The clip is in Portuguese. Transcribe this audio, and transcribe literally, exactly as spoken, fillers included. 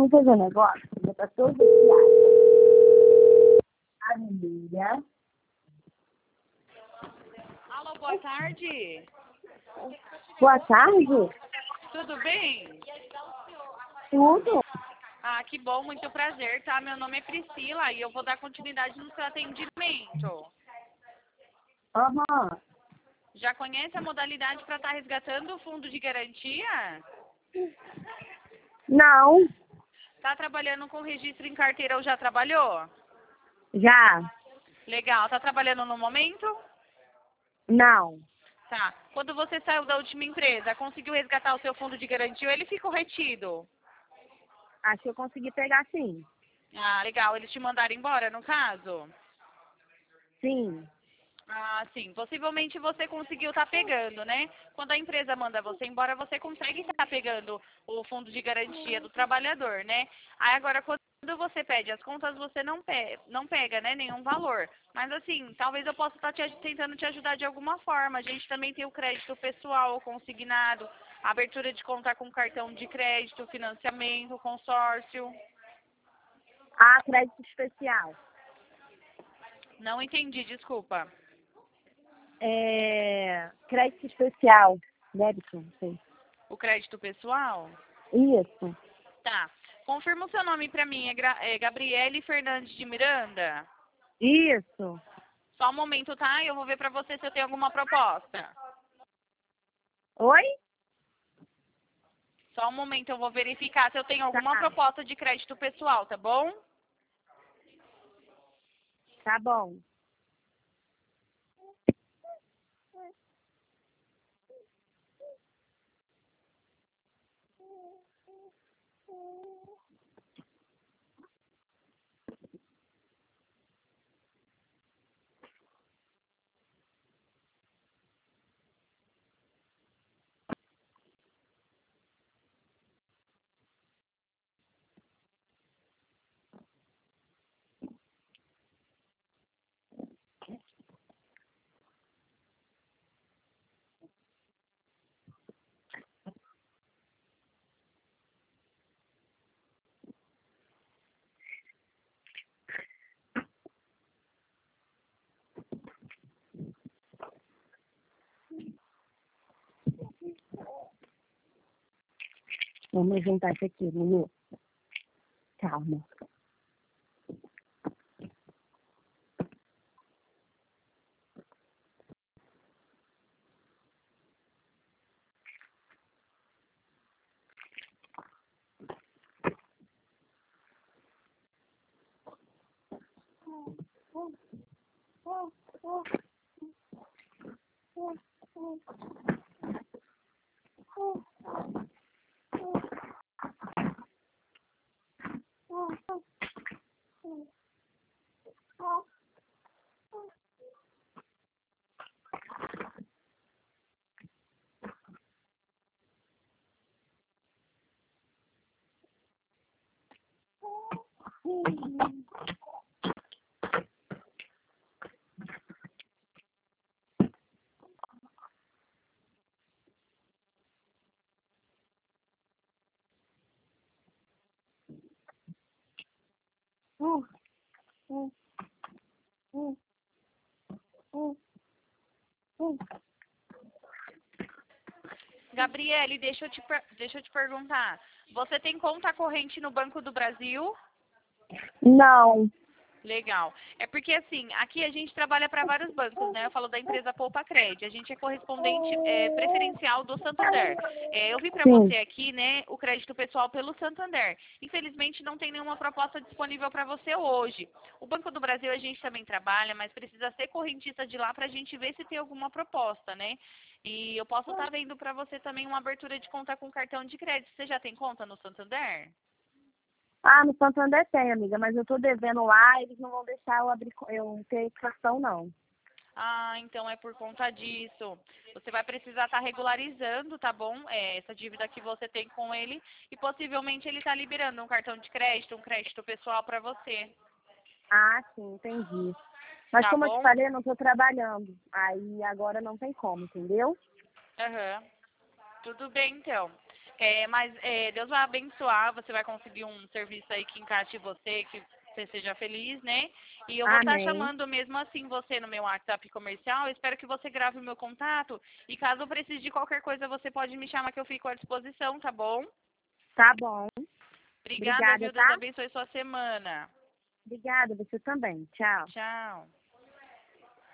vamos fazer um negócio. Botar todos os diários. Amiga. Alô, boa tarde. Boa tarde. Tudo bem? Tudo? Ah, que bom, muito prazer, tá? Meu nome é Priscila e eu vou dar continuidade no seu atendimento. Aham. Já conhece a modalidade para estar resgatando o fundo de garantia? Não. Tá trabalhando com registro em carteira ou já trabalhou? Já. Legal. Tá trabalhando no momento? Não. Tá. Quando você saiu da última empresa, conseguiu resgatar o seu fundo de garantia ou ele ficou retido? Acho que eu consegui pegar sim. Ah, legal. Eles te mandaram embora, no caso? Sim. Ah, sim. Possivelmente você conseguiu estar pegando, né? Quando a empresa manda você embora, você consegue estar pegando o fundo de garantia do trabalhador, né? Aí agora, quando você pede as contas, você não, pe não pega, né? Nenhum valor. Mas assim, talvez eu possa estar te aj- tentando te ajudar de alguma forma. A gente também tem o crédito pessoal, consignado, abertura de conta com cartão de crédito, financiamento, consórcio. Ah, crédito especial. Não entendi, desculpa. É... Crédito especial. Débito, não sei. O crédito pessoal? Isso. Tá. Confirma o seu nome pra mim. É, Gra é Gabriele Fernandes de Miranda? Isso. Só um momento, tá? Eu vou ver pra você se eu tenho alguma proposta. Oi? Só um momento, eu vou verificar se eu tenho alguma Tá. proposta de crédito pessoal, tá bom? Tá bom. Vamos juntar isso aqui, Lulu. Calma. Uh, uh, uh, uh, uh. Gabriele, deixa eu te, per- deixa eu te perguntar. Você tem conta corrente no Banco do Brasil? Não. Legal. É porque, assim, aqui a gente trabalha para vários bancos, né? Eu falo da empresa Poupa Cred. A gente é correspondente é, preferencial do Santander. É, eu vi para Sim. você aqui, né, o crédito pessoal pelo Santander. Infelizmente, não tem nenhuma proposta disponível para você hoje. O Banco do Brasil a gente também trabalha, mas precisa ser correntista de lá para a gente ver se tem alguma proposta, né? E eu posso estar vendo para você também uma abertura de conta com cartão de crédito. Você já tem conta no Santander? Ah, no Santander tem, amiga, mas eu tô devendo lá, eles não vão deixar eu abrir, co- eu ter cartão, não. Ah, então é por conta disso. Você vai precisar estar regularizando, tá bom? É, essa dívida que você tem com ele e possivelmente ele está liberando um cartão de crédito, um crédito pessoal para você, Ah, sim, entendi. Mas tá como eu te bom? falei, eu não tô trabalhando. Aí agora não tem como, entendeu? Aham. Tudo bem, então. É, mas é, Deus vai abençoar, você vai conseguir um serviço aí que encaixe você, que você seja feliz, né? E eu vou estar Amém. chamando mesmo assim você no meu WhatsApp comercial. Eu espero que você grave o meu contato. E caso precise de qualquer coisa, você pode me chamar que eu fico à disposição, tá bom? Tá bom. Obrigada, Obrigada, viu? Deus tá? abençoe sua semana. Obrigada, você também. Tchau. Tchau.